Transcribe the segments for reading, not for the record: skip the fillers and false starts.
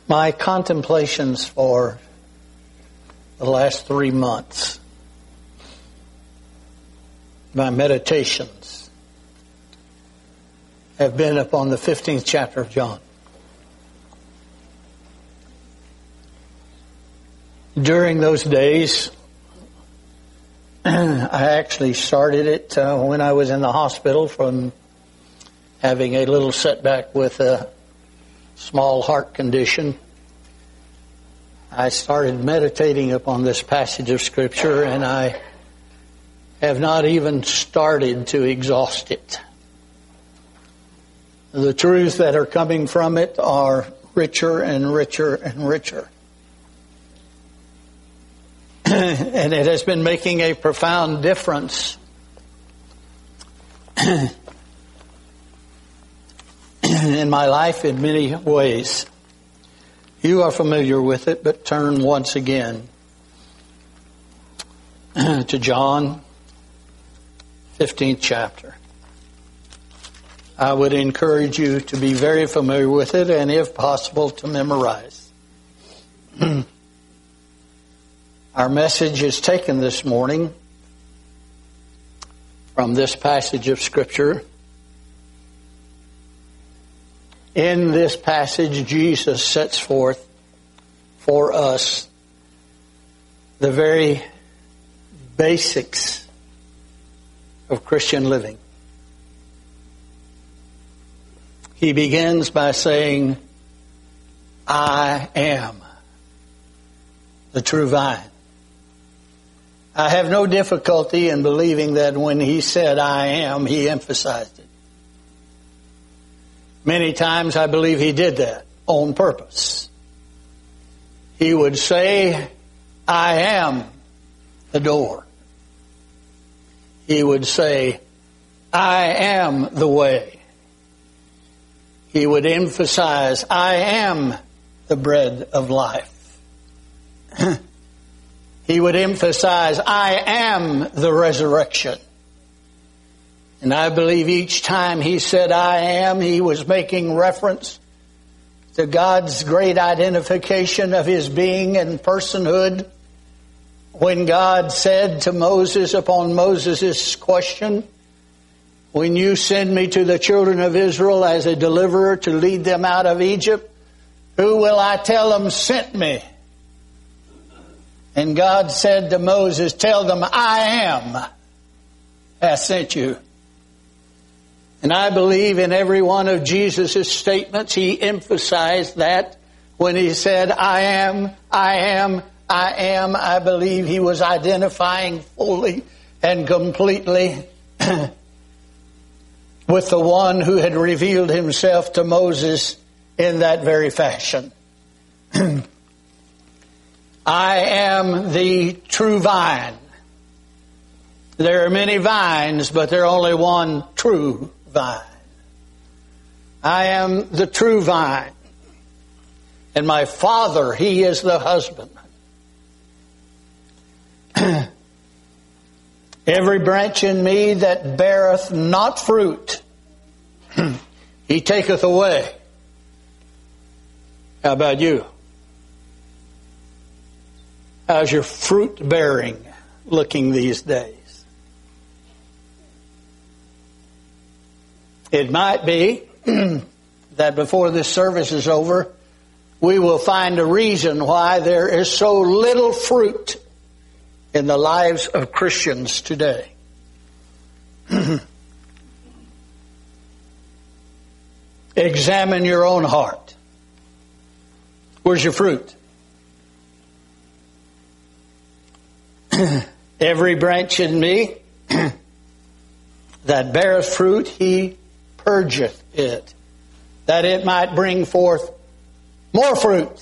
My contemplations for the last 3 months, my meditations, have been upon the 15th chapter of John. During those days, I actually started it when I was in the hospital from having a little setback with a small heart condition. I started meditating upon this passage of Scripture, and I have not even started to exhaust it. The truths that are coming from it are richer and richer and richer. And it has been making a profound difference in my life in many ways. You are familiar with it, but turn once again to John 15th chapter. I would encourage you to be very familiar with it and, if possible, to memorize. Our message is taken this morning from this passage of Scripture. In this passage, Jesus sets forth for us the very basics of Christian living. He begins by saying, I am the true vine. I have no difficulty in believing that when he said I am, he emphasized it. Many times I believe he did that on purpose. He would say, I am the door. He would say, I am the way. He would emphasize, I am the bread of life. He would emphasize, I am the resurrection. And I believe each time he said, I am, he was making reference to God's great identification of his being and personhood. When God said to Moses upon Moses' question, when you send me to the children of Israel as a deliverer to lead them out of Egypt, who will I tell them sent me? And God said to Moses, tell them, I am hath sent you. And I believe in every one of Jesus' statements, he emphasized that when he said, I am, I am, I am. I believe he was identifying fully and completely with the one who had revealed himself to Moses in that very fashion. I am the true vine. There are many vines, but there are only one true vine. I am the true vine. And my Father, he is the husbandman. Every branch in me that beareth not fruit, he taketh away. How about you? How's your fruit bearing looking these days? It might be that before this service is over, we will find a reason why there is so little fruit in the lives of Christians today. Examine your own heart. Where's your fruit? Every branch in me that beareth fruit, he purgeth it, that it might bring forth more fruit.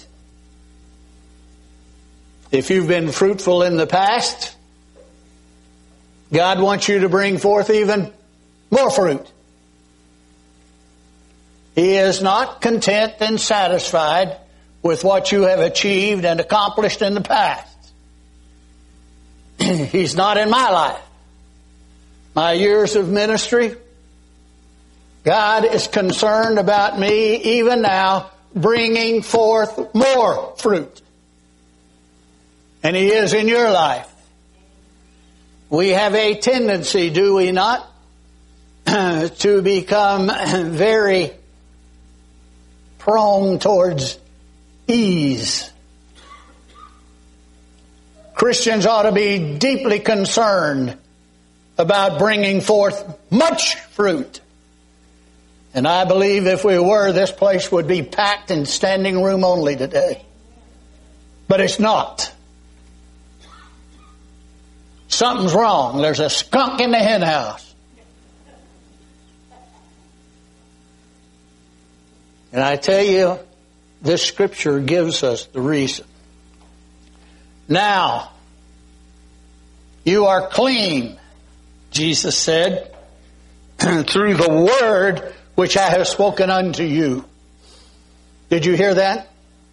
If you've been fruitful in the past, God wants you to bring forth even more fruit. He is not content and satisfied with what you have achieved and accomplished in the past. He's not in my life. My years of ministry, God is concerned about me even now bringing forth more fruit. And He is in your life. We have a tendency, do we not, to become very prone towards ease. Christians ought to be deeply concerned about bringing forth much fruit. And I believe if we were, this place would be packed in standing room only today. But it's not. Something's wrong. There's a skunk in the hen house. And I tell you, this scripture gives us the reason. Now, you are clean, Jesus said, through the word which I have spoken unto you. Did you hear that?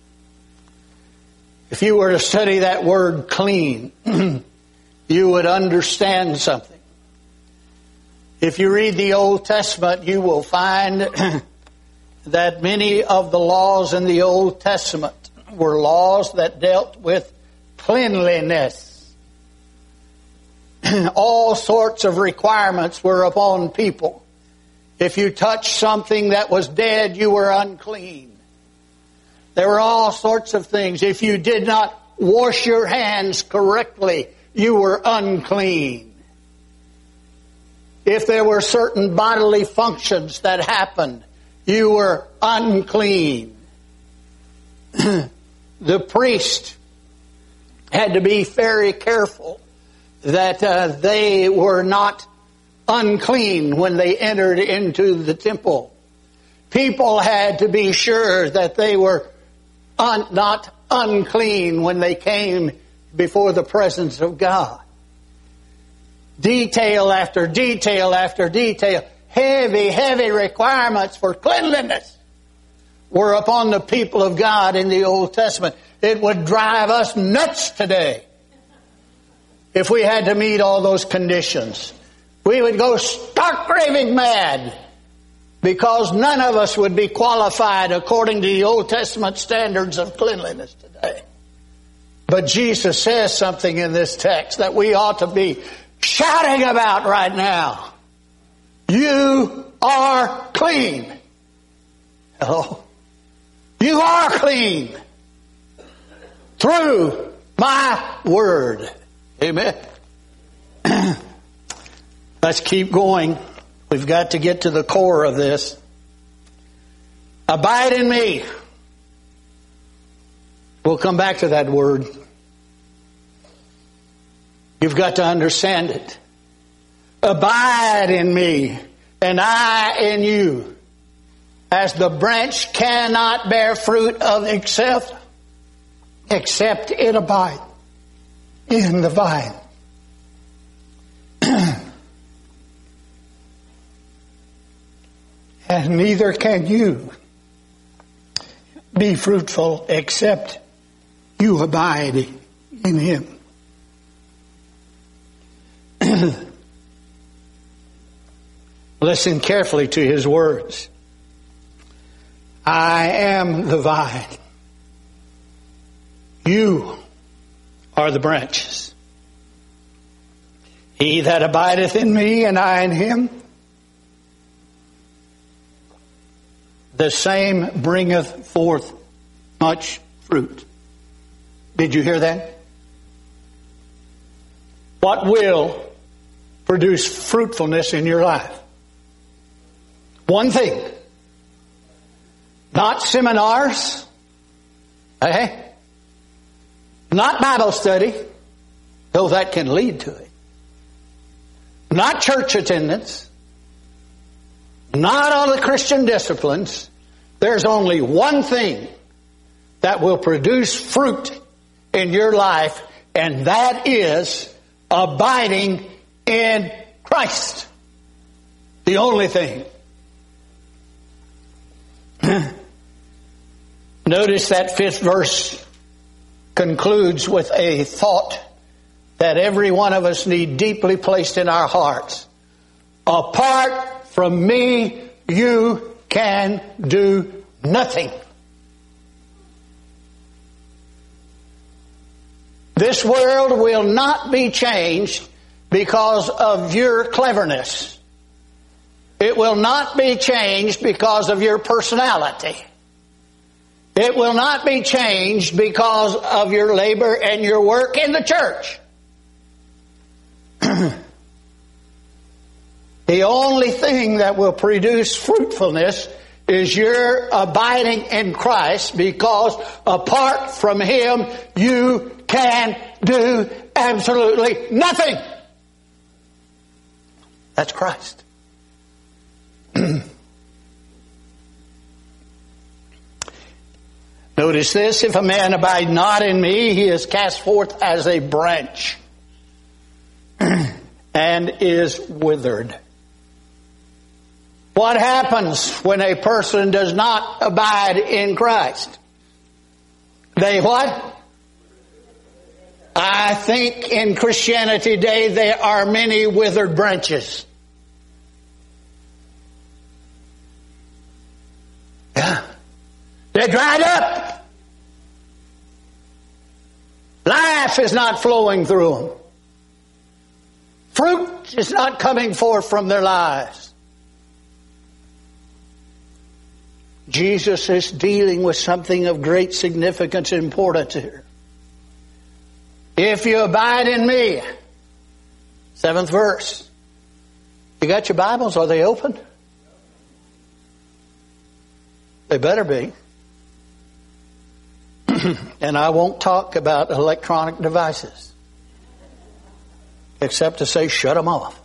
If you were to study that word clean, you would understand something. If you read the Old Testament, you will find that many of the laws in the Old Testament were laws that dealt with cleanliness. All sorts of requirements were upon people. If you touched something that was dead, you were unclean. There were all sorts of things. If you did not wash your hands correctly, you were unclean. If there were certain bodily functions that happened, you were unclean. The priest had to be very careful that they were not unclean when they entered into the temple. People had to be sure that they were not unclean when they came before the presence of God. Detail after detail after detail, heavy requirements for cleanliness were upon the people of God in the Old Testament. It would drive us nuts today if we had to meet all those conditions. We would go stark raving mad because none of us would be qualified according to the Old Testament standards of cleanliness today. But Jesus says something in this text that we ought to be shouting about right now. You are clean. Hello? You are clean through my word. Amen. Let's keep going. We've got to get to the core of this. Abide in me. We'll come back to that word. You've got to understand it. Abide in me, and I in you. As the branch cannot bear fruit of itself, except it abide in the vine. And neither can you be fruitful except you abide in Him. Listen carefully to His words. I am the vine. You are the branches. He that abideth in me and I in him, the same bringeth forth much fruit. Did you hear that? What will produce fruitfulness in your life? One thing. Not seminars. Not Bible study, though that can lead to it. Not church attendance. Not all the Christian disciplines. There's only one thing that will produce fruit in your life, and that is abiding in Christ. The only thing. Notice that 5th verse concludes with a thought that every one of us need deeply placed in our hearts. Apart from me, you can do nothing. This world will not be changed because of your cleverness. It will not be changed because of your personality. It will not be changed because of your labor and your work in the church. The only thing that will produce fruitfulness is your abiding in Christ, because apart from Him, you can do absolutely nothing. That's Christ. Notice this: if a man abide not in me, he is cast forth as a branch and is withered. What happens when a person does not abide in Christ? They what? I think in Christianity today there are many withered branches. Yeah. They're dried up. Life is not flowing through them. Fruit is not coming forth from their lives. Jesus is dealing with something of great significance and importance here. If you abide in me, 7th verse. You got your Bibles? Are they open? They better be. And I won't talk about electronic devices, except to say shut them off.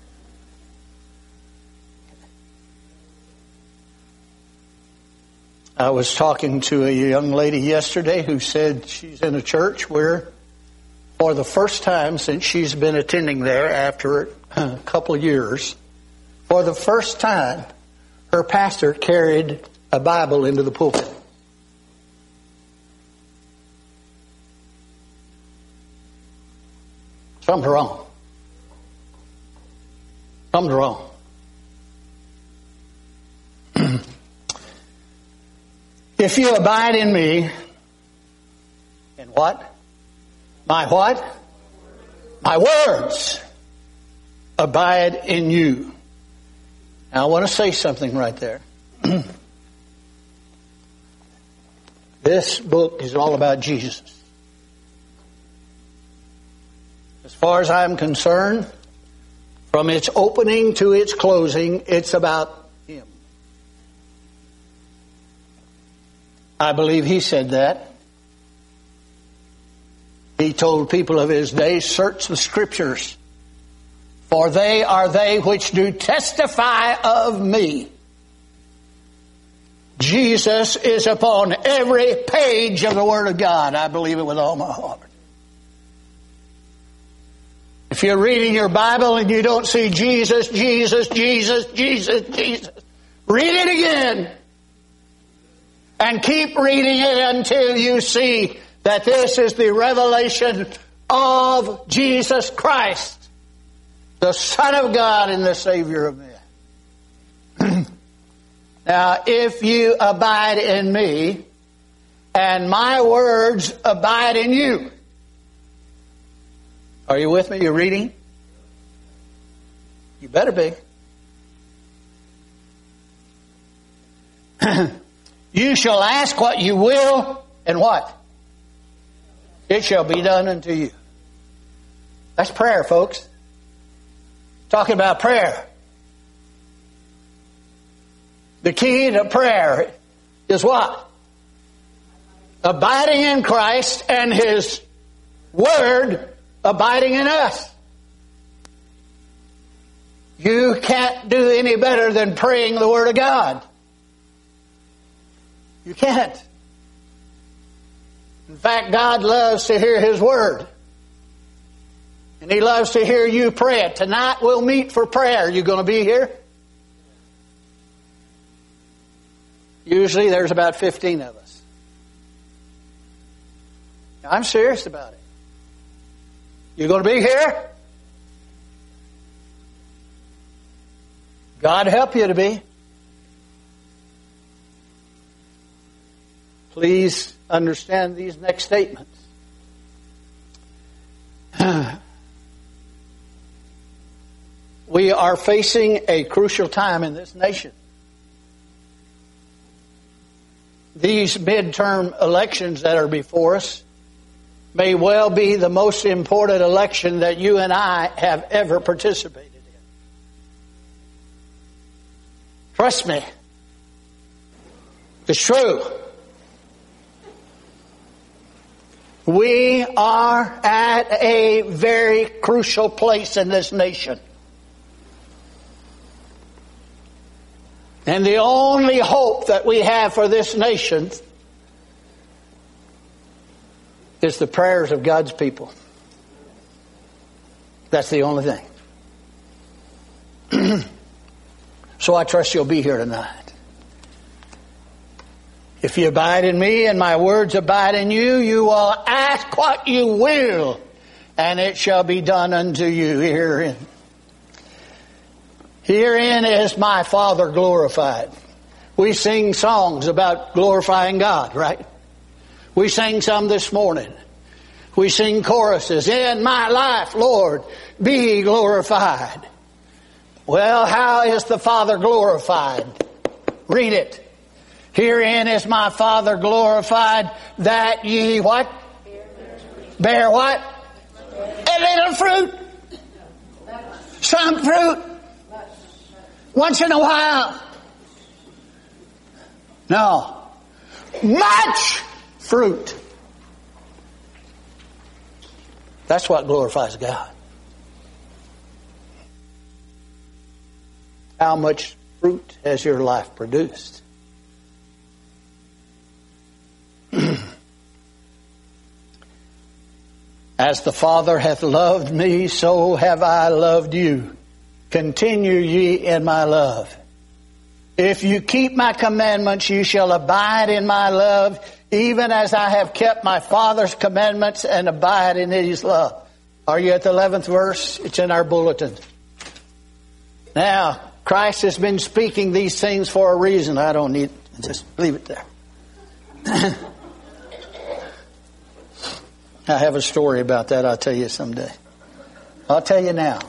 I was talking to a young lady yesterday who said she's in a church where, for the first time since she's been attending there after a couple of years, for the first time, her pastor carried a Bible into the pulpit. Something's wrong. Something's wrong. If you abide in me, and what? My what? My words abide in you. Now I want to say something right there. This book is all about Jesus. As far as I'm concerned, from its opening to its closing, it's about Him. I believe He said that. He told people of His day, search the Scriptures, for they are they which do testify of me. Jesus is upon every page of the Word of God. I believe it with all my heart. If you're reading your Bible and you don't see Jesus, Jesus, Jesus, Jesus, Jesus, read it again. And keep reading it until you see that this is the revelation of Jesus Christ, the Son of God and the Savior of men. Now, if you abide in me, and my words abide in you. Are you with me? You're reading? You better be. You shall ask what you will, and what? It shall be done unto you. That's prayer, folks. Talking about prayer. The key to prayer is what? Abiding in Christ and His Word abiding in us. You can't do any better than praying the Word of God. You can't. In fact, God loves to hear His Word. And He loves to hear you pray it. Tonight we'll meet for prayer. You going to be here? Usually there's about 15 of us. Now, I'm serious about it. You going to be here? God help you to be. Please understand these next statements. We are facing a crucial time in this nation. These midterm elections that are before us may well be the most important election that you and I have ever participated in. Trust me. It's true. We are at a very crucial place in this nation. And the only hope that we have for this nation is the prayers of God's people. That's the only thing. So I trust you'll be here tonight. If you abide in me and my words abide in you, you will ask what you will, and it shall be done unto you. Herein is my Father glorified. We sing songs about glorifying God, right? We sang some this morning. We sing choruses. In my life, Lord, be glorified. Well, how is the Father glorified? Read it. Herein is my Father glorified, that ye what? Bear what? A little fruit. Some fruit. Once in a while. No. Much fruit. That's what glorifies God. How much fruit has your life produced? As the Father hath loved me, so have I loved you. Continue ye in my love. If you keep my commandments, you shall abide in my love, even as I have kept my Father's commandments and abide in his love. Are you at the 11th verse? It's in our bulletin. Now, Christ has been speaking these things for a reason. I don't need, just leave it there. I have a story about that. I'll tell you someday. I'll tell you now.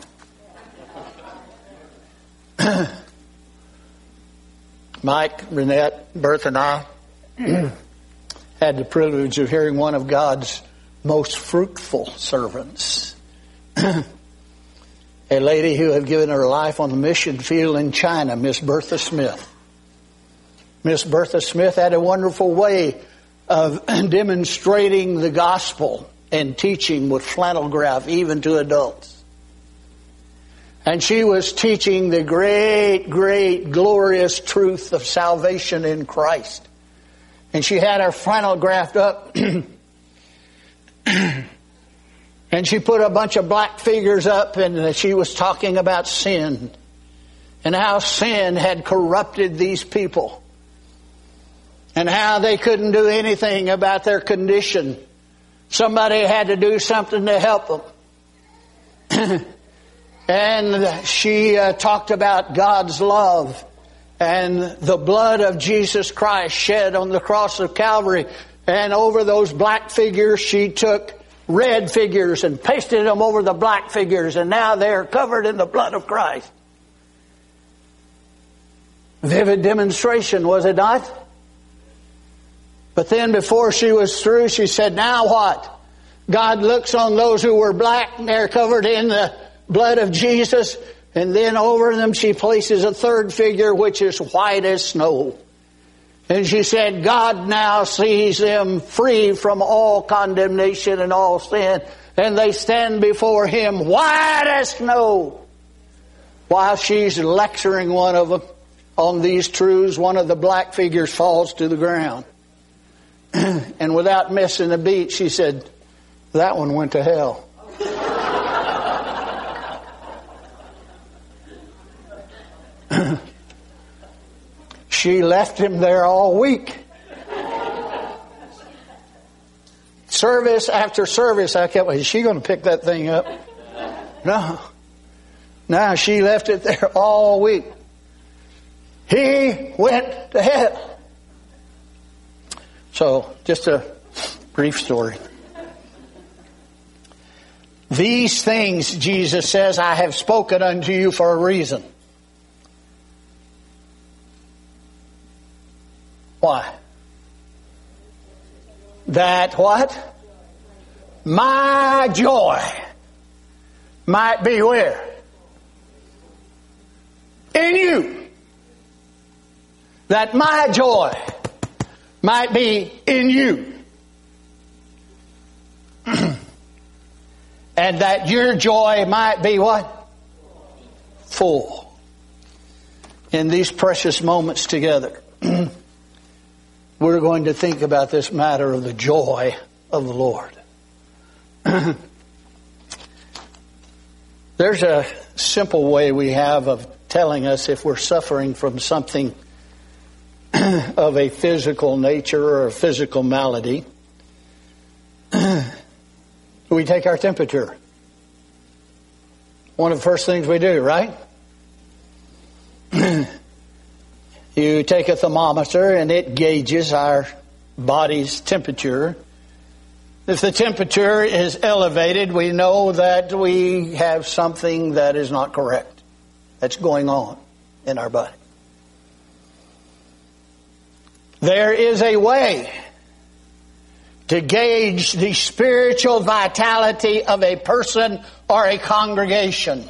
Mike, Renette, Bertha, and I had the privilege of hearing one of God's most fruitful servants. A lady who had given her life on the mission field in China, Miss Bertha Smith. Miss Bertha Smith had a wonderful way of demonstrating the gospel and teaching with flannel graph even to adults. And she was teaching the great, great, glorious truth of salvation in Christ. And she had her flannel graphed up. And she put a bunch of black figures up, and she was talking about sin. And how sin had corrupted these people. And how they couldn't do anything about their condition. Somebody had to do something to help them. And she talked about God's love and the blood of Jesus Christ shed on the cross of Calvary. And over those black figures, she took red figures and pasted them over the black figures. And now they're covered in the blood of Christ. Vivid demonstration, was it not? But then before she was through, she said, now what? God looks on those who were black and they're covered in the blood of Jesus. And then over them she places a third figure which is white as snow. And she said, God now sees them free from all condemnation and all sin. And they stand before Him white as snow. While she's lecturing one of them on these truths, one of the black figures falls to the ground. And without missing a beat, she said, that one went to hell. She left him there all week. Service after service, I kept, is she going to pick that thing up? No, she left it there all week. He went to hell. So, just a brief story. These things, Jesus says, I have spoken unto you for a reason. Why? That what? My joy might be where? In you. That my joy might be in you. And that your joy might be what? Full. In these precious moments together, we're going to think about this matter of the joy of the Lord. There's a simple way we have of telling us if we're suffering from something of a physical nature or a physical malady. We take our temperature. One of the first things we do, right? You take a thermometer and it gauges our body's temperature. If the temperature is elevated, we know that we have something that is not correct, that's going on in our body. There is a way to gauge the spiritual vitality of a person or a congregation.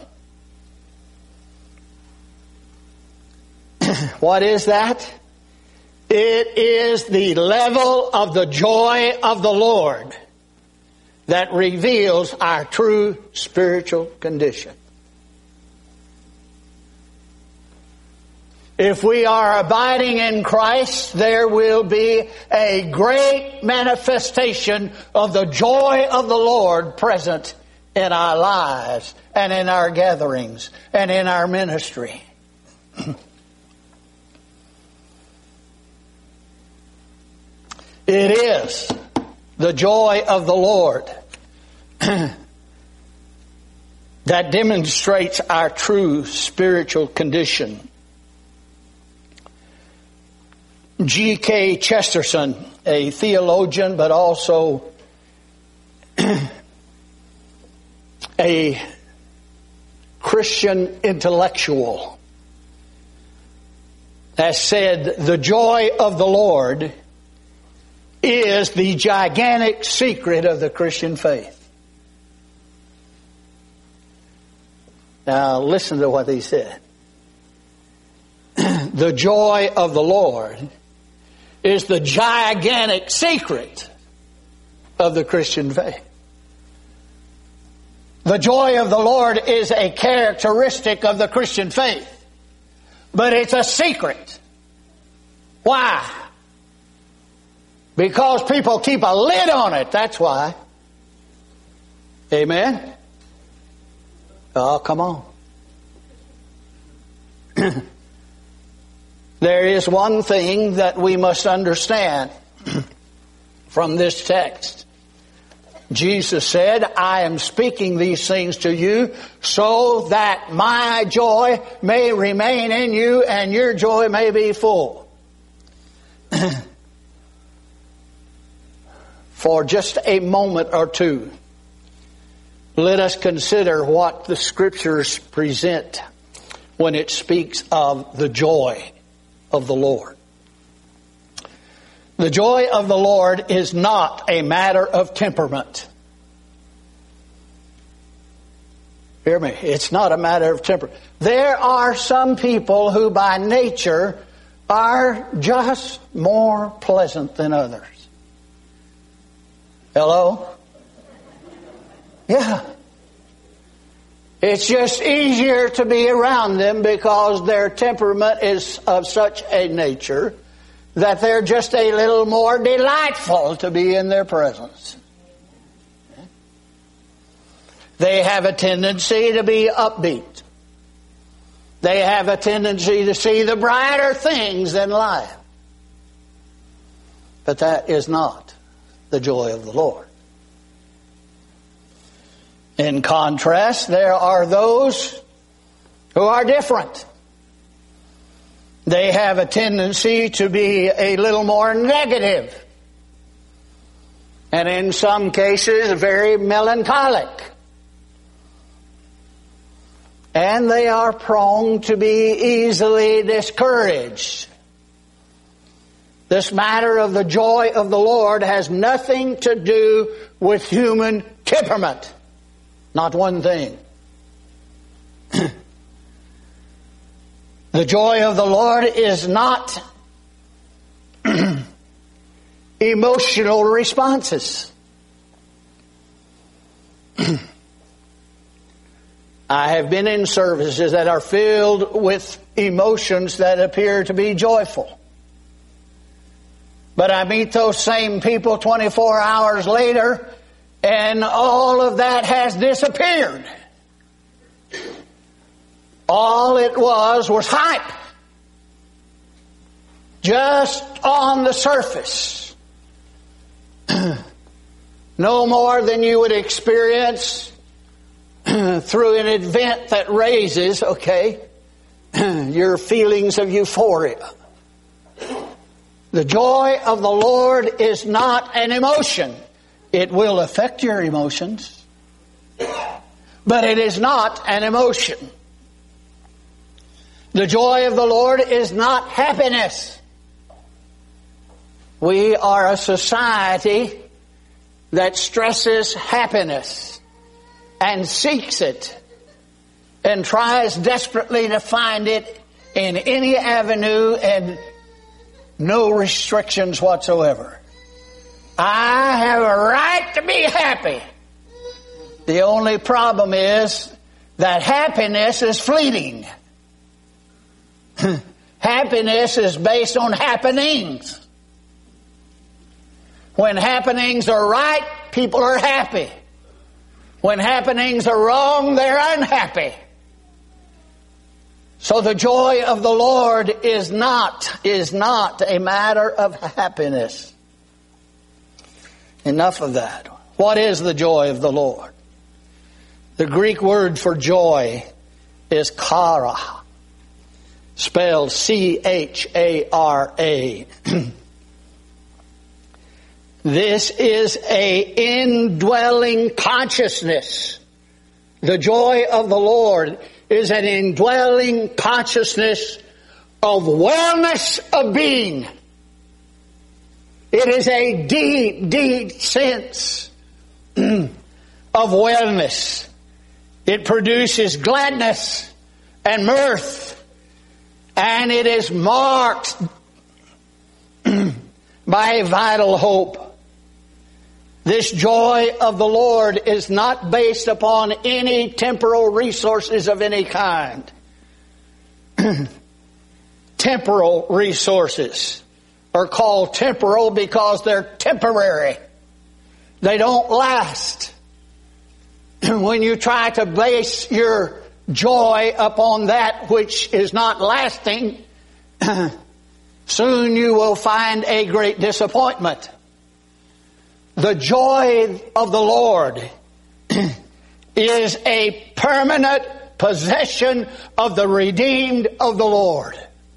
What is that? It is the level of the joy of the Lord that reveals our true spiritual condition. If we are abiding in Christ, there will be a great manifestation of the joy of the Lord present in our lives and in our gatherings and in our ministry. It is the joy of the Lord that demonstrates our true spiritual condition. G.K. Chesterton, a theologian but also a Christian intellectual, has said, the joy of the Lord is the gigantic secret of the Christian faith. Now listen to what he said. The joy of the Lord is the gigantic secret of the Christian faith. The joy of the Lord is a characteristic of the Christian faith, but it's a secret. Why? Because people keep a lid on it, that's why. Amen? Oh, come on. There is one thing that we must understand from this text. Jesus said, I am speaking these things to you so that my joy may remain in you and your joy may be full. For just a moment or two, let us consider what the Scriptures present when it speaks of the joy of the Lord. The joy of the Lord is not a matter of temperament. Hear me, it's not a matter of temperament. There are some people who by nature are just more pleasant than others. Hello? Yeah. It's just easier to be around them because their temperament is of such a nature that they're just a little more delightful to be in their presence. They have a tendency to be upbeat. They have a tendency to see the brighter things in life. But that is not the joy of the Lord. In contrast, there are those who are different. They have a tendency to be a little more negative. And in some cases, very melancholic. And they are prone to be easily discouraged. This matter of the joy of the Lord has nothing to do with human temperament. Not one thing. The joy of the Lord is not emotional responses. I have been in services that are filled with emotions that appear to be joyful. But I meet those same people 24 hours later, and all of that has disappeared. All it was hype. Just on the surface. No more than you would experience through an event that raises, your feelings of euphoria. The joy of the Lord is not an emotion. It will affect your emotions, but it is not an emotion. The joy of the Lord is not happiness. We are a society that stresses happiness and seeks it and tries desperately to find it in any avenue and no restrictions whatsoever. I have a right to be happy. The only problem is that happiness is fleeting. Happiness is based on happenings. When happenings are right, people are happy. When happenings are wrong, they're unhappy. So the joy of the Lord is not a matter of happiness. Enough of that. What is the joy of the Lord? The Greek word for joy is chara, spelled C-H-A-R-A. This is a indwelling consciousness. The joy of the Lord is an indwelling consciousness of wellness of being. It is a deep, deep sense of wellness. It produces gladness and mirth, and it is marked by a vital hope. This joy of the Lord is not based upon any temporal resources of any kind. Temporal resources are called temporal because they're temporary. They don't last. When you try to base your joy upon that which is not lasting, soon you will find a great disappointment. The joy of the Lord is a permanent possession of the redeemed of the Lord.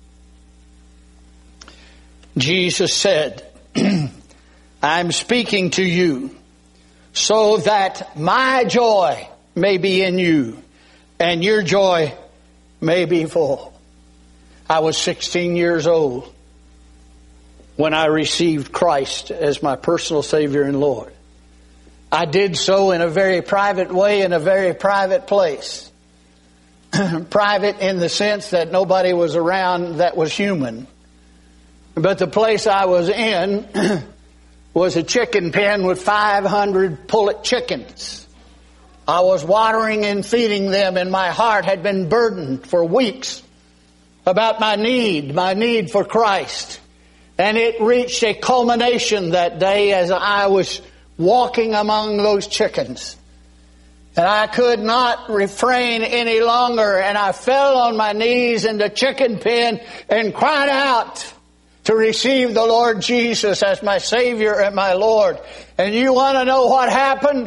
Jesus said, I'm speaking to you so that my joy may be in you and your joy may be full. I was 16 years old when I received Christ as my personal Savior and Lord. I did so in a very private way, in a very private place. Private in the sense that nobody was around that was human. But the place I was in was a chicken pen with 500 pullet chickens. I was watering and feeding them, and my heart had been burdened for weeks about my need for Christ. And it reached a culmination that day as I was walking among those chickens. And I could not refrain any longer, and I fell on my knees in the chicken pen and cried out to receive the Lord Jesus as my Savior and my Lord. And you want to know what happened?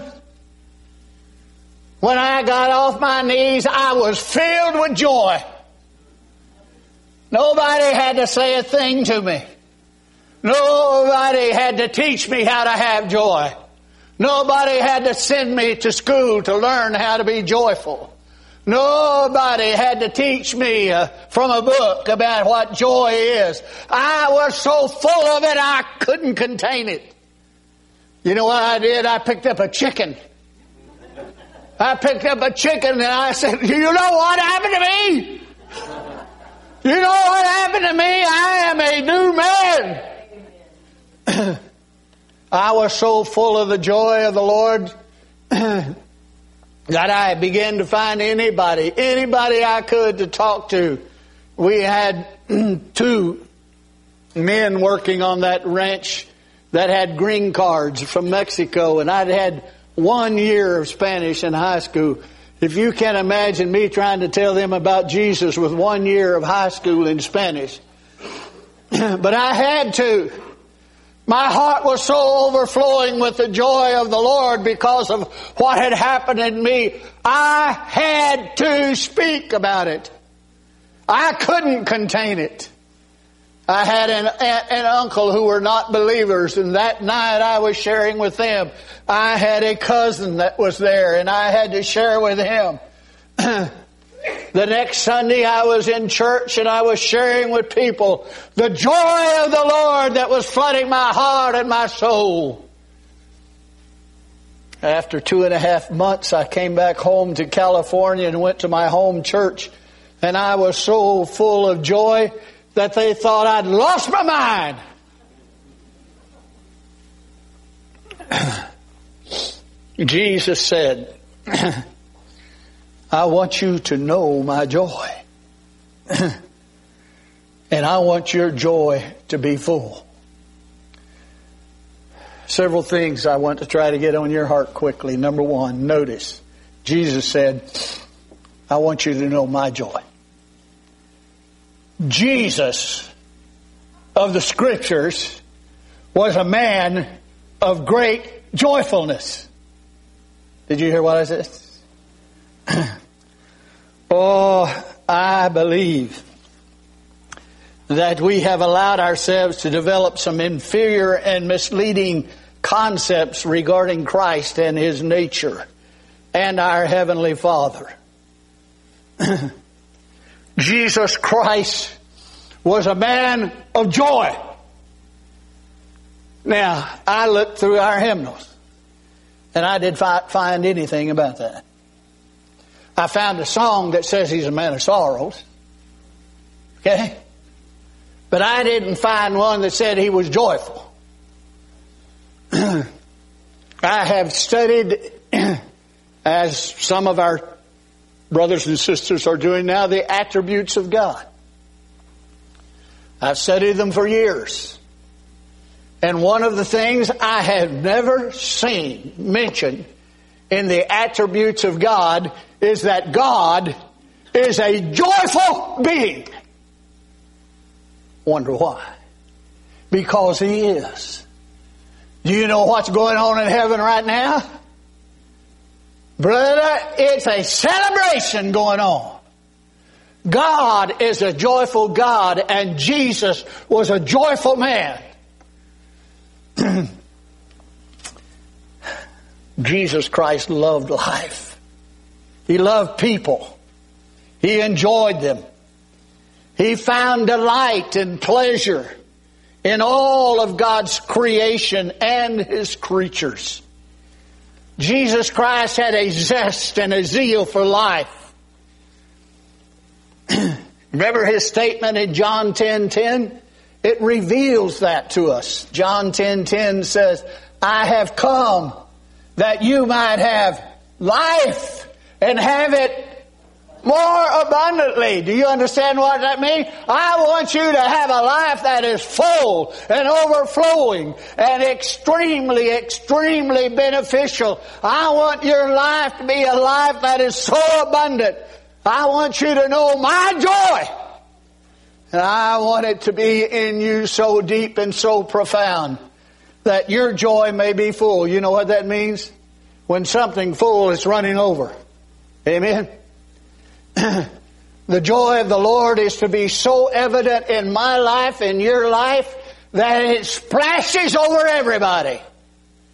When I got off my knees, I was filled with joy. Nobody had to say a thing to me. Nobody had to teach me how to have joy. Nobody had to send me to school to learn how to be joyful. Nobody had to teach me from a book about what joy is. I was so full of it I couldn't contain it. You know what I did? I picked up a chicken. And I said, you know what happened to me? You know what happened to me? I am a new man. I was so full of the joy of the Lord that I began to find anybody I could to talk to. We had 2 men working on that ranch that had green cards from Mexico, and I'd had 1 year of Spanish in high school. If you can imagine me trying to tell them about Jesus with 1 year of high school in Spanish. But I had to. My heart was so overflowing with the joy of the Lord because of what had happened in me. I had to speak about it. I couldn't contain it. I had an aunt and uncle who were not believers, and that night I was sharing with them. I had a cousin that was there, and I had to share with him. The next Sunday I was in church and I was sharing with people the joy of the Lord that was flooding my heart and my soul. After 2.5 months, I came back home to California and went to my home church, and I was so full of joy that they thought I'd lost my mind. Jesus said, I want you to know my joy. And I want your joy to be full. Several things I want to try to get on your heart quickly. Number 1, notice, Jesus said, I want you to know my joy. Jesus of the Scriptures was a man of great joyfulness. Did you hear what I said? Oh, I believe that we have allowed ourselves to develop some inferior and misleading concepts regarding Christ and His nature and our Heavenly Father. Jesus Christ was a man of joy. Now, I looked through our hymnals, and I didn't find anything about that. I found a song that says He's a man of sorrows. Okay? But I didn't find one that said He was joyful. I have studied, as some of our brothers and sisters are doing now, the attributes of God. I've studied them for years. And one of the things I have never seen mentioned in the attributes of God is that God is a joyful being. Wonder why? Because He is. Do you know what's going on in heaven right now? Brother, it's a celebration going on. God is a joyful God, and Jesus was a joyful man. Jesus Christ loved life. He loved people. He enjoyed them. He found delight and pleasure in all of God's creation and His creatures. Jesus Christ had a zest and a zeal for life. Remember His statement in John 10:10? It reveals that to us. John 10:10 says, I have come that you might have life and have it more abundantly. Do you understand what that means? I want you to have a life that is full and overflowing and extremely, extremely beneficial. I want your life to be a life that is so abundant. I want you to know my joy. And I want it to be in you so deep and so profound that your joy may be full. You know what that means? When something full is running over. Amen? The joy of the Lord is to be so evident in my life, in your life, that it splashes over everybody.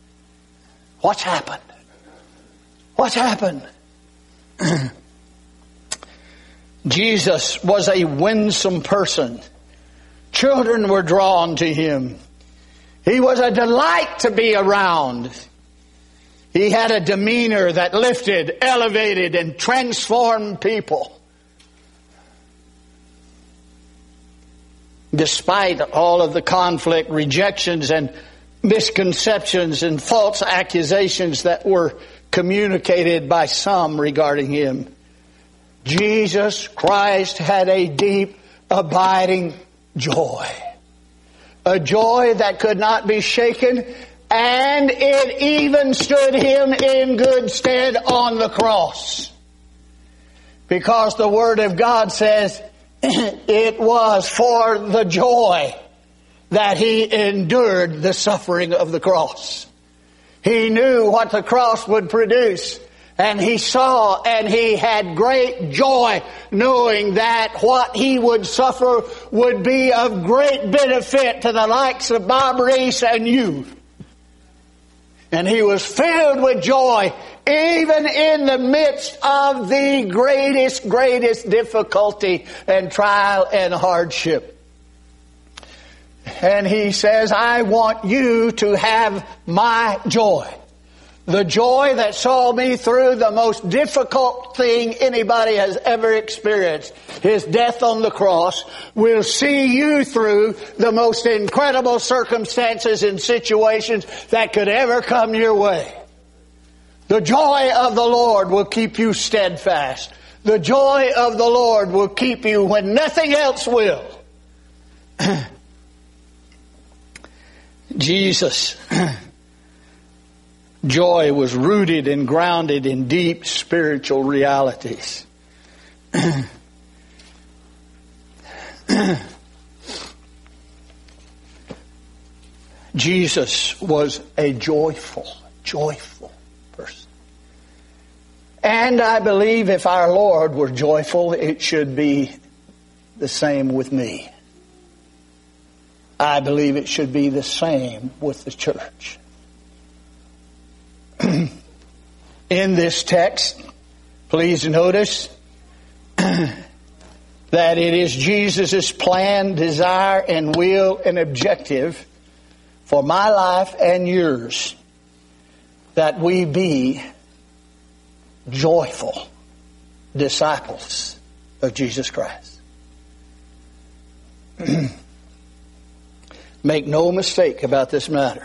What's happened? What's happened? Jesus was a winsome person. Children were drawn to him. He was a delight to be around. He had a demeanor that lifted, elevated, and transformed people. Despite all of the conflict, rejections, and misconceptions and false accusations that were communicated by some regarding him, Jesus Christ had a deep, abiding joy. A joy that could not be shaken, and it even stood him in good stead on the cross. Because the Word of God says it was for the joy that he endured the suffering of the cross. He knew what the cross would produce. And he saw and he had great joy knowing that what he would suffer would be of great benefit to the likes of Bob Reese and you. And he was filled with joy even in the midst of the greatest difficulty and trial and hardship. And he says, I want you to have my joy. The joy that saw me through the most difficult thing anybody has ever experienced, his death on the cross, will see you through the most incredible circumstances and situations that could ever come your way. The joy of the Lord will keep you steadfast. The joy of the Lord will keep you when nothing else will. Jesus' joy was rooted and grounded in deep spiritual realities. Jesus was a joyful person. And I believe if our Lord were joyful, it should be the same with me. I believe it should be the same with the church. In this text, please notice that it is Jesus' plan, desire, and will and objective for my life and yours that we be joyful disciples of Jesus Christ. Make no mistake about this matter.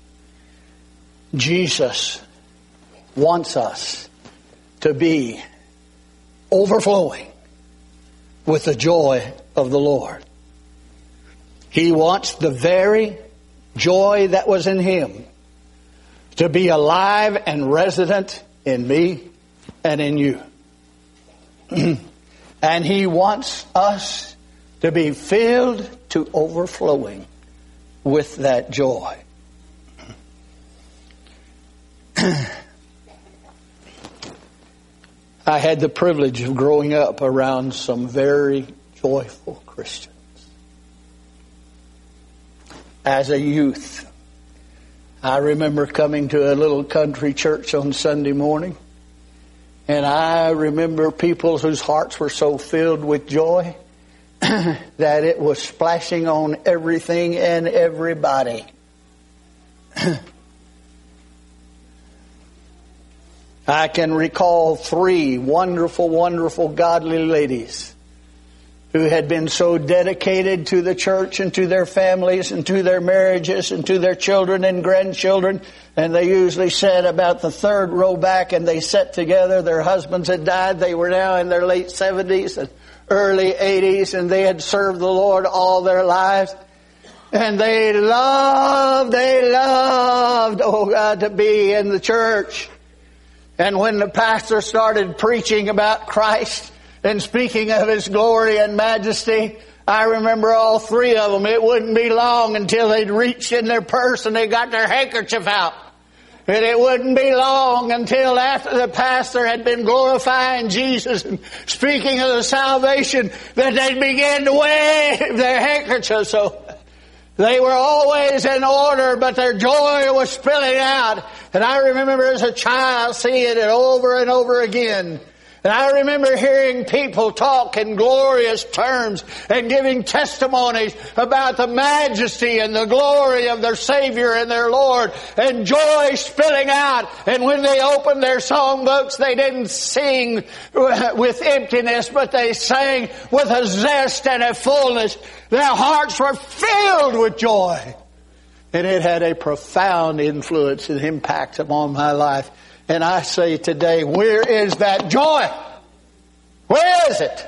Jesus wants us to be overflowing with the joy of the Lord. He wants the very joy that was in Him to be alive and resident in me and in you. And He wants us to be filled to overflowing with that joy. I had the privilege of growing up around some very joyful Christians. As a youth, I remember coming to a little country church on Sunday morning, and I remember people whose hearts were so filled with joy that it was splashing on everything and everybody. I can recall 3 wonderful, godly ladies who had been so dedicated to the church and to their families and to their marriages and to their children and grandchildren. And they usually sat about the 3rd row back and they sat together. Their husbands had died. They were now in their late 70s and early 80s, and they had served the Lord all their lives. And they loved, oh God, to be in the church. And when the pastor started preaching about Christ and speaking of His glory and majesty, I remember all 3 of them. It wouldn't be long until they'd reach in their purse and they got their handkerchief out. And it wouldn't be long until after the pastor had been glorifying Jesus and speaking of the salvation that they began to wave their handkerchiefs. So they were always in order, but their joy was spilling out. And I remember as a child seeing it over and over again. And I remember hearing people talk in glorious terms and giving testimonies about the majesty and the glory of their Savior and their Lord, and joy spilling out. And when they opened their songbooks, they didn't sing with emptiness, but they sang with a zest and a fullness. Their hearts were filled with joy. And it had a profound influence and impact upon my life. And I say today, where is that joy? Where is it?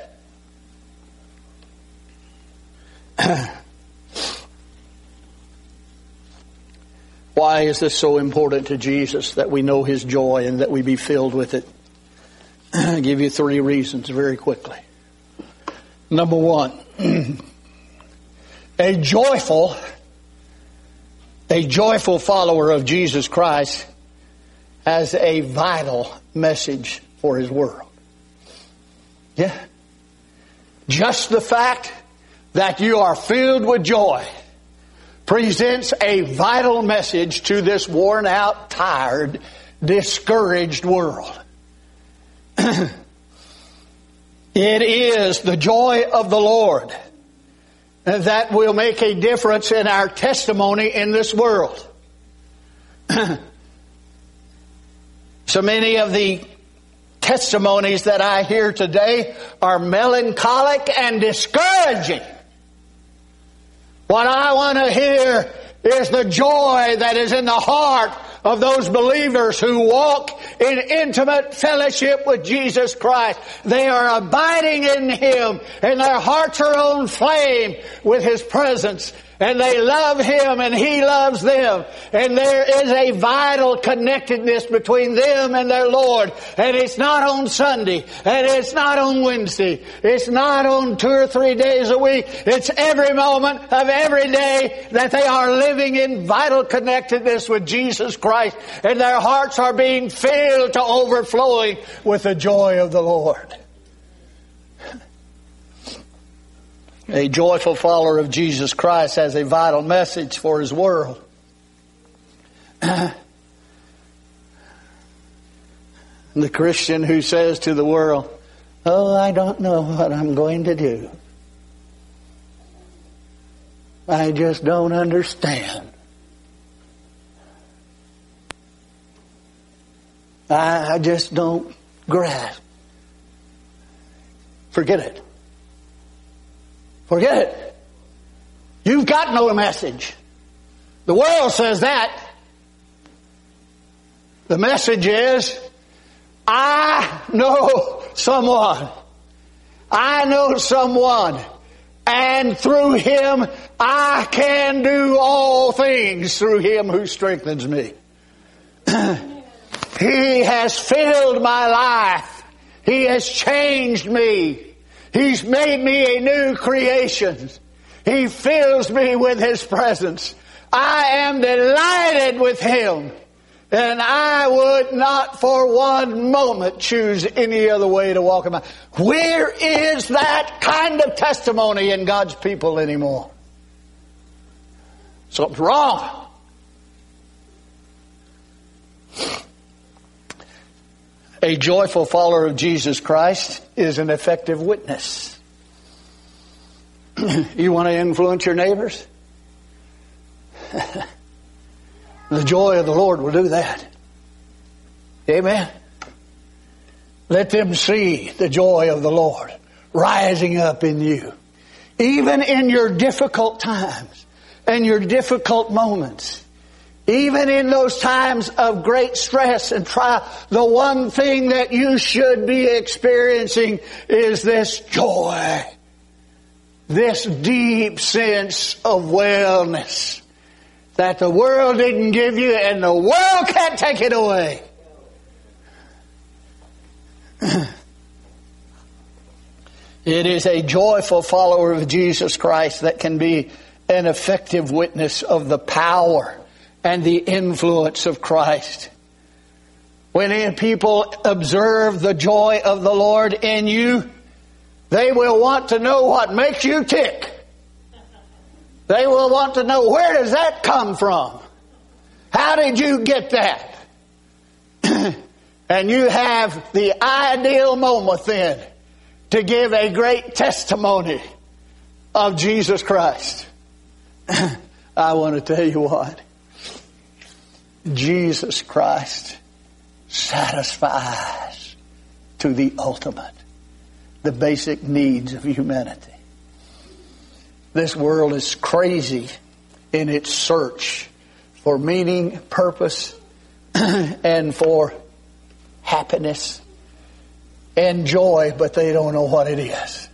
Why is this so important to Jesus, that we know His joy and that we be filled with it? I'll give you 3 reasons very quickly. Number 1, a joyful follower of Jesus Christ has a vital message for his world. Yeah. Just the fact that you are filled with joy presents a vital message to this worn out, tired, discouraged world. It is the joy of the Lord that will make a difference in our testimony in this world. So many of the testimonies that I hear today are melancholic and discouraging. What I want to hear is the joy that is in the heart of those believers who walk in intimate fellowship with Jesus Christ. They are abiding in Him, and their hearts are on flame with His presence. And they love Him and He loves them. And there is a vital connectedness between them and their Lord. And it's not on Sunday. And it's not on Wednesday. It's not on 2 or 3 days a week. It's every moment of every day that they are living in vital connectedness with Jesus Christ. And their hearts are being filled to overflowing with the joy of the Lord. A joyful follower of Jesus Christ has a vital message for his world. The Christian who says to the world, "Oh, I don't know what I'm going to do. I just don't understand. I just don't grasp." Forget it. Forget it. You've got no message. The world says that. The message is, I know someone. I know someone. And through Him, I can do all things through Him who strengthens me. He has filled my life. He has changed me. He's made me a new creation. He fills me with His presence. I am delighted with Him. And I would not for one moment choose any other way to walk in my... Where is that kind of testimony in God's people anymore? Something's wrong. A joyful follower of Jesus Christ is an effective witness. You want to influence your neighbors? The joy of the Lord will do that. Amen. Let them see the joy of the Lord rising up in you. Even in your difficult times and your difficult moments. Even in those times of great stress and trial, the one thing that you should be experiencing is this joy. This deep sense of wellness that the world didn't give you and the world can't take it away. It is a joyful follower of Jesus Christ that can be an effective witness of the power and the influence of Christ. When people observe the joy of the Lord in you, they will want to know what makes you tick. They will want to know, where does that come from? How did you get that? And And you have the ideal moment then to give a great testimony of Jesus Christ. I want to tell you what. Jesus Christ satisfies to the ultimate the basic needs of humanity. This world is crazy in its search for meaning, purpose, and for happiness and joy, but they don't know what it is.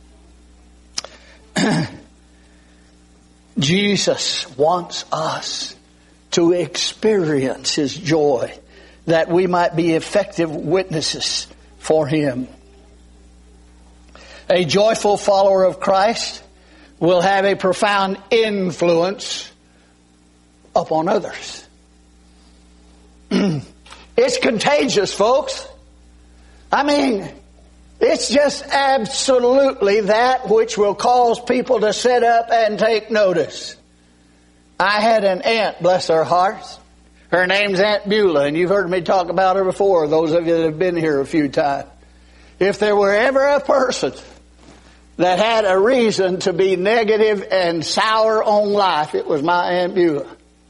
Jesus wants us to experience His joy, that we might be effective witnesses for Him. A joyful follower of Christ will have a profound influence upon others. It's contagious, folks. I mean, it's just absolutely that which will cause people to sit up and take notice. I had an aunt, bless her heart. Her name's Aunt Beulah, and you've heard me talk about her before, those of you that have been here a few times. If there were ever a person that had a reason to be negative and sour on life, it was my Aunt Beulah.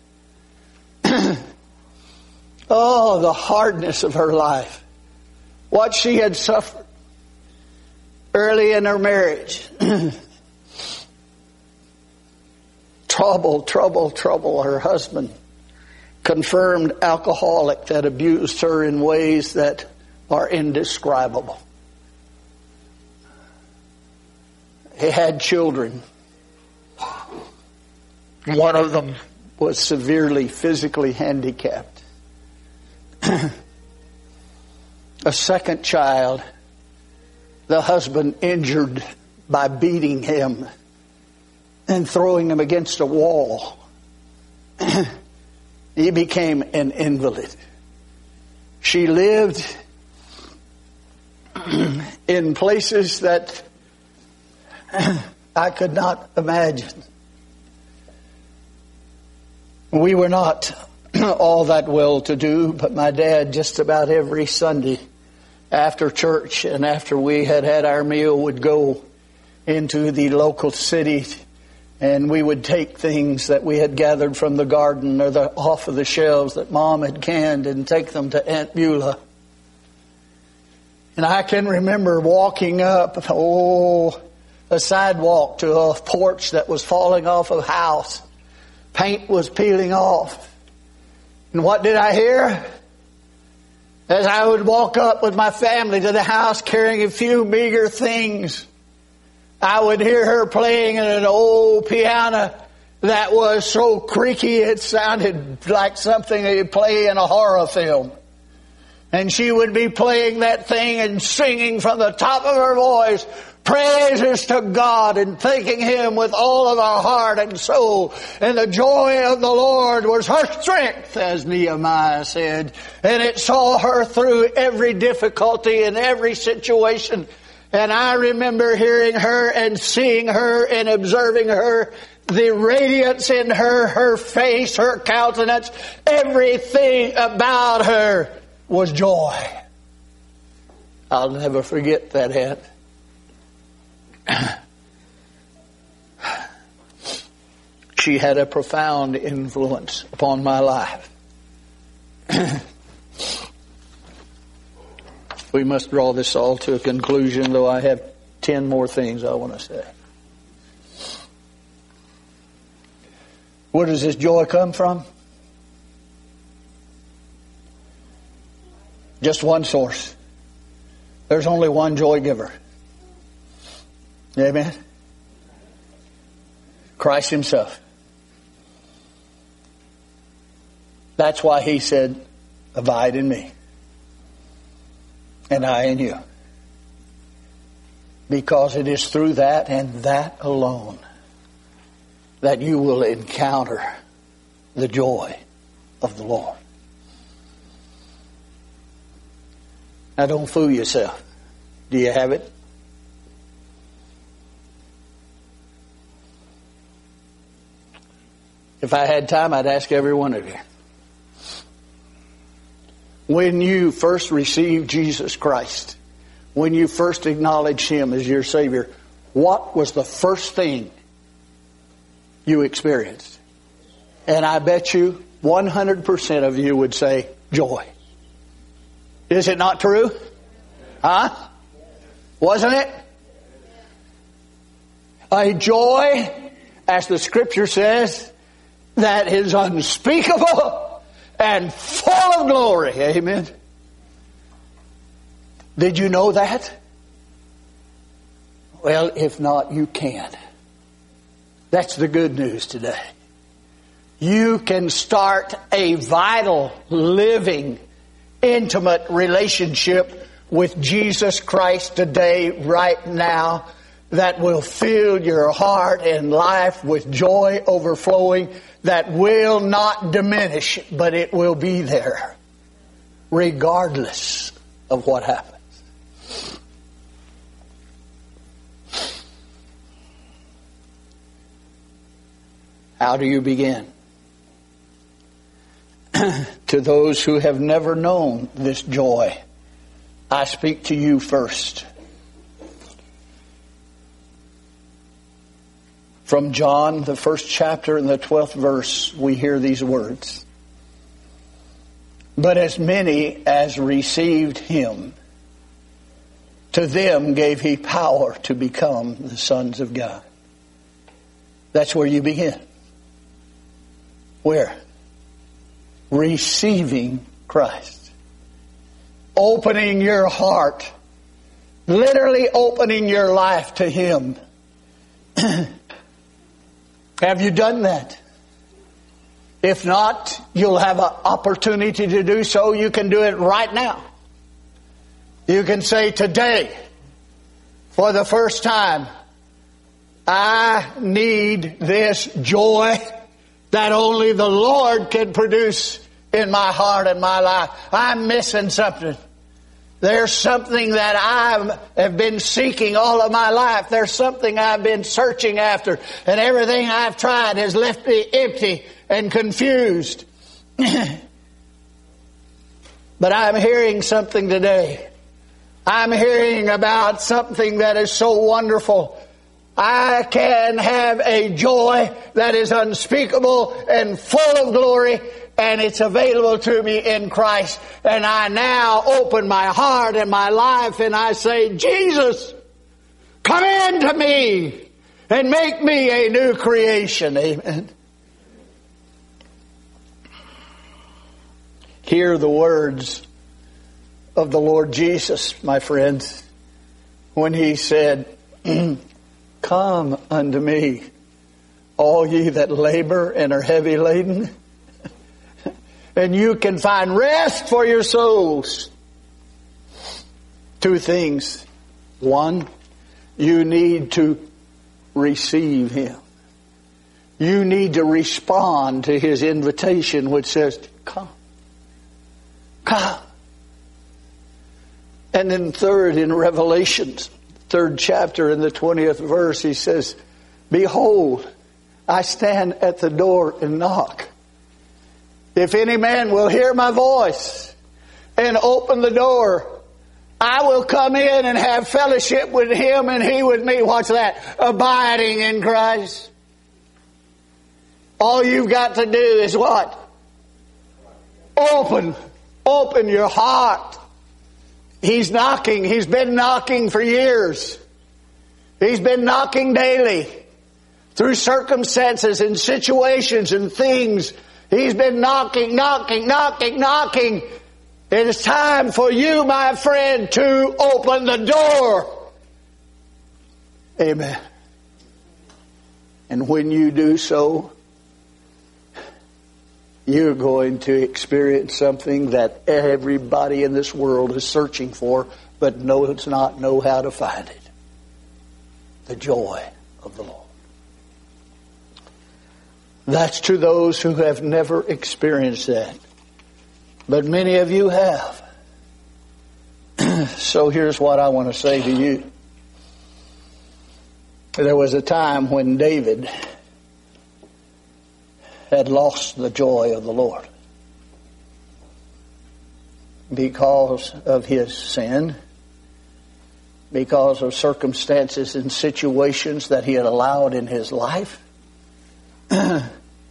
Oh, the hardness of her life. What she had suffered early in her marriage. Trouble. Her husband, confirmed alcoholic that abused her in ways that are indescribable. He had children. One of them was severely physically handicapped. A second child, the husband injured by beating him and throwing him against a wall. He became an invalid. She lived in places that I could not imagine. We were not all that well to do, but my dad just about every Sunday after church and after we had had our meal would go into the local city, and we would take things that we had gathered from the garden or off of the shelves that Mom had canned and take them to Aunt Beulah. And I can remember walking up a sidewalk to a porch that was falling off a house. Paint was peeling off. And what did I hear? As I would walk up with my family to the house carrying a few meager things, I would hear her playing an old piano that was so creaky it sounded like something they'd play in a horror film. And she would be playing that thing and singing from the top of her voice praises to God and thanking Him with all of our heart and soul. And the joy of the Lord was her strength, as Nehemiah said. And it saw her through every difficulty and every situation. And I remember hearing her and seeing her and observing her, the radiance in her, her face, her countenance, everything about her was joy. I'll never forget that, aunt. She had a profound influence upon my life. We must draw this all to a conclusion, though I have 10 more things I want to say. Where does this joy come from? Just one source. There's only one joy giver. Amen? Christ Himself. That's why He said, abide in me, and I in you. Because it is through that and that alone that you will encounter the joy of the Lord. Now don't fool yourself. Do you have it? If I had time, I'd ask every one of you. When you first received Jesus Christ, when you first acknowledged Him as your Savior, what was the first thing you experienced? And I bet you 100% of you would say joy. Is it not true? Huh? Wasn't it? A joy, as the Scripture says, that is unspeakable and full of glory. Amen. Did you know that? Well, if not, you can. That's the good news today. You can start a vital, living, intimate relationship with Jesus Christ today, right now, that will fill your heart and life with joy overflowing that will not diminish, but it will be there regardless of what happens. How do you begin? To those who have never known this joy, I speak to you first. From John, the 1st chapter and the 12th verse, we hear these words. But as many as received Him, to them gave He power to become the sons of God. That's where you begin. Where? Receiving Christ. Opening your heart. Literally opening your life to Him. Have you done that? If not, you'll have an opportunity to do so. You can do it right now. You can say today, for the first time, I need this joy that only the Lord can produce in my heart and my life. I'm missing something. There's something that I have been seeking all of my life. There's something I've been searching after. And everything I've tried has left me empty and confused. But I'm hearing something today. I'm hearing about something that is so wonderful. I can have a joy that is unspeakable and full of glory, and it's available to me in Christ. And I now open my heart and my life and I say, Jesus, come into me and make me a new creation. Amen. Hear the words of the Lord Jesus, my friends, when He said, come unto me, all ye that labor and are heavy laden, and you can find rest for your souls. Two things. One, you need to receive Him. You need to respond to His invitation, which says, come. Come. And then third, in Revelation, 3rd chapter in the 20th verse, He says, behold, I stand at the door and knock. If any man will hear my voice and open the door, I will come in and have fellowship with him and he with me. What's that? Abiding in Christ. All you've got to do is what? Open your heart. He's knocking. He's been knocking for years. He's been knocking daily through circumstances and situations and things. He's been knocking. It is time for you, my friend, to open the door. Amen. And when you do so, you're going to experience something that everybody in this world is searching for, but does not know how to find it. The joy of the Lord. That's to those who have never experienced that. But many of you have. So here's what I want to say to you. There was a time when David had lost the joy of the Lord. because of his sin, because of circumstances and situations that he had allowed in his life. The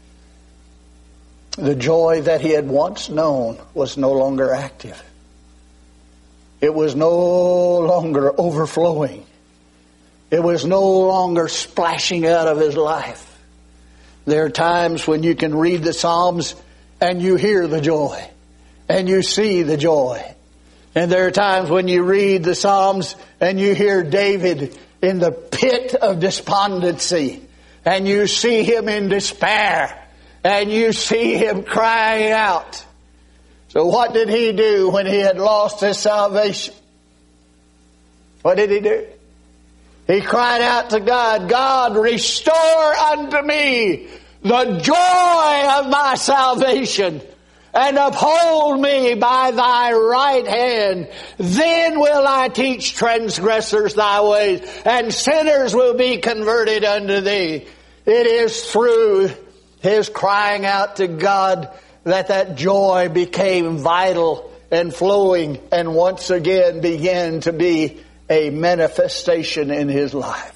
joy that he had once known was no longer active. It was no longer overflowing. It was no longer splashing out of his life. There are times when you can read the Psalms and you hear the joy and you see the joy. And there are times when you read the Psalms and you hear David in the pit of despondency and you see him in despair and you see him crying out. So what did he do when he had lost his salvation? What did he do? He cried out to God, God, restore unto me the joy of my salvation and uphold me by thy right hand. Then will I teach transgressors thy ways, and sinners will be converted unto thee. It is through his crying out to God that joy became vital and flowing and once again began to be a manifestation in his life.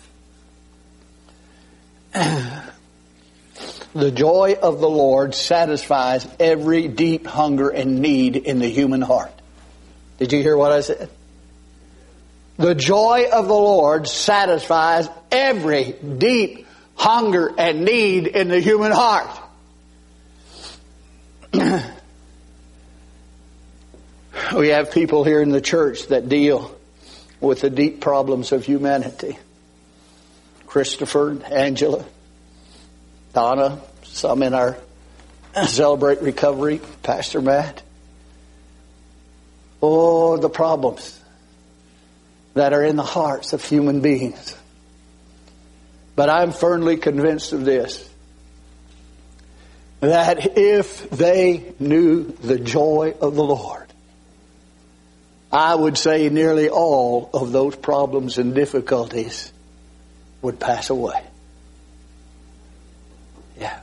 The joy of the Lord satisfies every deep hunger and need in the human heart. Did you hear what I said? The joy of the Lord satisfies every deep hunger and need in the human heart. We have people here in the church that deal with the deep problems of humanity. Christopher, Angela, Donna, some in our Celebrate Recovery, Pastor Matt. Oh, the problems that are in the hearts of human beings. But I'm firmly convinced of this, that if they knew the joy of the Lord, I would say nearly all of those problems and difficulties would pass away. Yeah.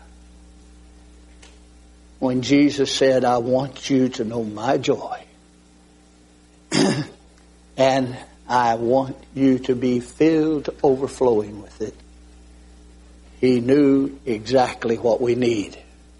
When Jesus said, I want you to know my joy, and I want you to be filled to overflowing with it, He knew exactly what we need.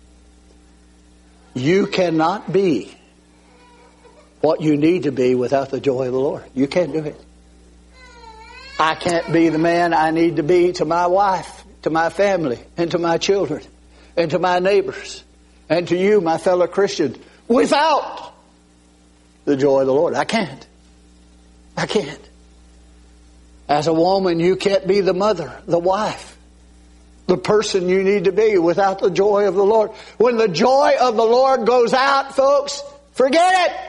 You cannot be what you need to be without the joy of the Lord. You can't do it. I can't be the man I need to be to my wife, to my family, and to my children, and to my neighbors, and to you, my fellow Christians, without the joy of the Lord. I can't. I can't. As a woman, you can't be the mother, the wife, the person you need to be without the joy of the Lord. When the joy of the Lord goes out, folks, forget it.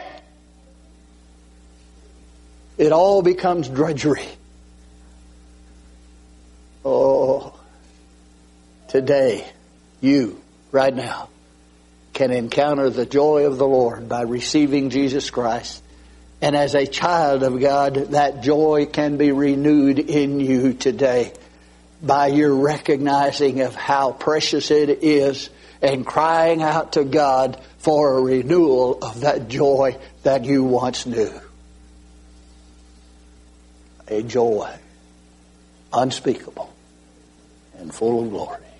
It all becomes drudgery. Oh, today, you, right now, can encounter the joy of the Lord by receiving Jesus Christ. And as a child of God, that joy can be renewed in you today by your recognizing of how precious it is and crying out to God for a renewal of that joy that you once knew. A joy unspeakable and full of glory.